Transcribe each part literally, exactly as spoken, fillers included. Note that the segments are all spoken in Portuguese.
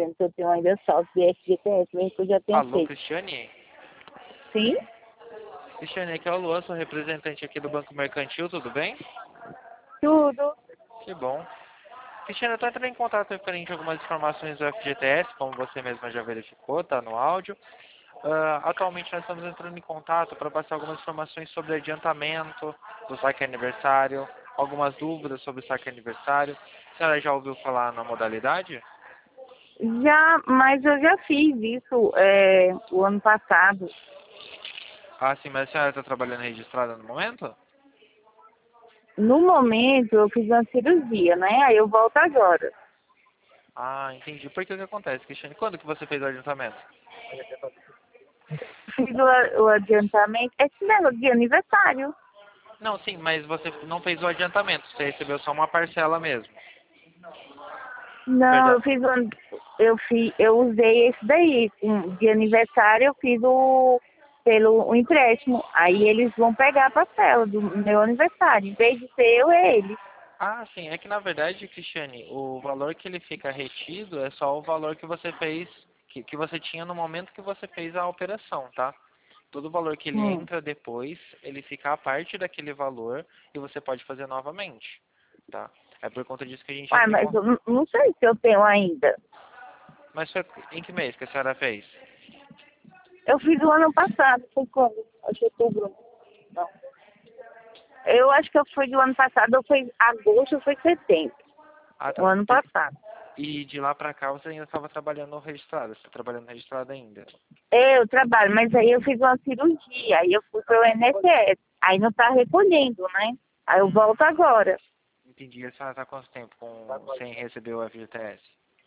dizendo que eu tenho ainda saldo de F G T S, mesmo que eu já tenha Alô, feito. Cristiane? Sim? Cristiane, aqui é o Luan, sou representante aqui do Banco Mercantil, tudo bem? Tudo. Que bom. Cristiane, eu estou entrando em contato referente a algumas informações do F G T S, como você mesma já verificou, tá no áudio. Ah, atualmente nós estamos entrando em contato para passar algumas informações sobre adiantamento do saque aniversário, algumas dúvidas sobre o saque aniversário. A senhora já ouviu falar na modalidade? Já, mas eu já fiz isso é, o ano passado. Ah, sim, mas a senhora está trabalhando registrada no momento? No momento, eu fiz uma cirurgia, né? Aí eu volto agora. Ah, entendi. Por que o que acontece, Cristiane? Quando que você fez o adiantamento? Fiz o, o adiantamento. Esse negócio de aniversário. Não, sim, mas você não fez o adiantamento, você recebeu só uma parcela mesmo. Não, eu Verdade. fiz o an- eu fiz, eu usei esse daí. um, De aniversário eu fiz o pelo o empréstimo. Aí eles vão pegar a parcela do meu aniversário. Em vez de ser eu, é eles. Ah, sim, é que na verdade, Cristiane, o valor que ele fica retido é só o valor que você fez, que, que você tinha no momento que você fez a operação, tá? Todo o valor que ele Hum. entra depois, ele fica a parte daquele valor e você pode fazer novamente, tá? É por conta disso que a gente Uai, entra em mas contato. eu não não sei se eu tenho ainda. Mas foi em que mês que a senhora fez? Eu fiz o ano passado, foi quando? Acho que outubro. Não. Eu acho que eu fui do ano passado, ou foi agosto ou foi setembro. Ah, O tá. ano passado. E de lá pra cá você ainda estava trabalhando registrado, você está trabalhando registrado ainda. É, eu trabalho, mas aí eu fiz uma cirurgia, aí eu fui pro I N S S. Aí não tá recolhendo, né? Aí eu volto agora. Entendi. A senhora está há quanto tempo com, sem receber o F G T S?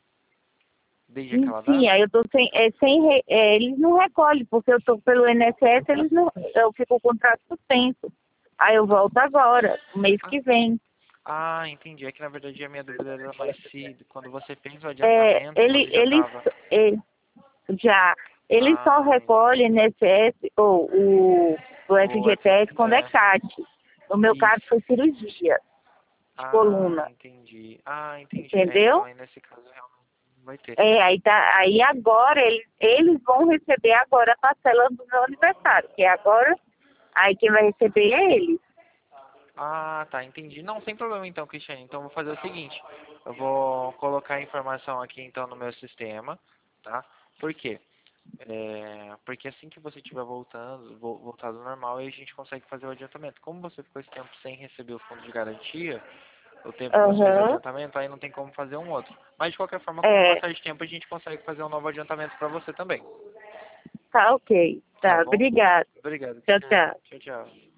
Desde E, aquela sim, data? aí eu tô sem, é, sem re- é, eles não recolhem, porque eu tô pelo I N S S, eles não, eu fico com o contrato suspenso. Aí eu volto agora, no mês Ah, que vem. ah, entendi. É que na verdade a minha dúvida era mais se quando você fez o É, adiantamento, ele, você já eles, estava. é, já, eles só Ah, recolhem entendi. I N S S ou o, o O F, F G T S quando é é, C A T. No meu caso isso. foi cirurgia de Ah, coluna, entendi. Ah, entendi. É, então entendeu? aí nesse caso realmente não vai ter. É, aí, tá, aí agora eles, eles vão receber agora a parcela do meu aniversário, que é agora, aí quem vai receber é eles. Ah, tá, entendi. Não, sem problema então, Cristiane. Então eu vou fazer o seguinte, eu vou colocar a informação aqui então no meu sistema, tá? Por quê? É, porque assim que você estiver voltando, vo- voltado ao normal, aí a gente consegue fazer o adiantamento. Como você ficou esse tempo sem receber o fundo de garantia, o tempo que você fez o Aham, adiantamento, aí não tem como fazer um outro. Mas de qualquer forma, com o é, passar de tempo, a gente consegue fazer um novo adiantamento para você também. tá ok, Tá tá, bom? obrigada, Obrigado, tchau, Cristiane. tchau. Tchau, tchau.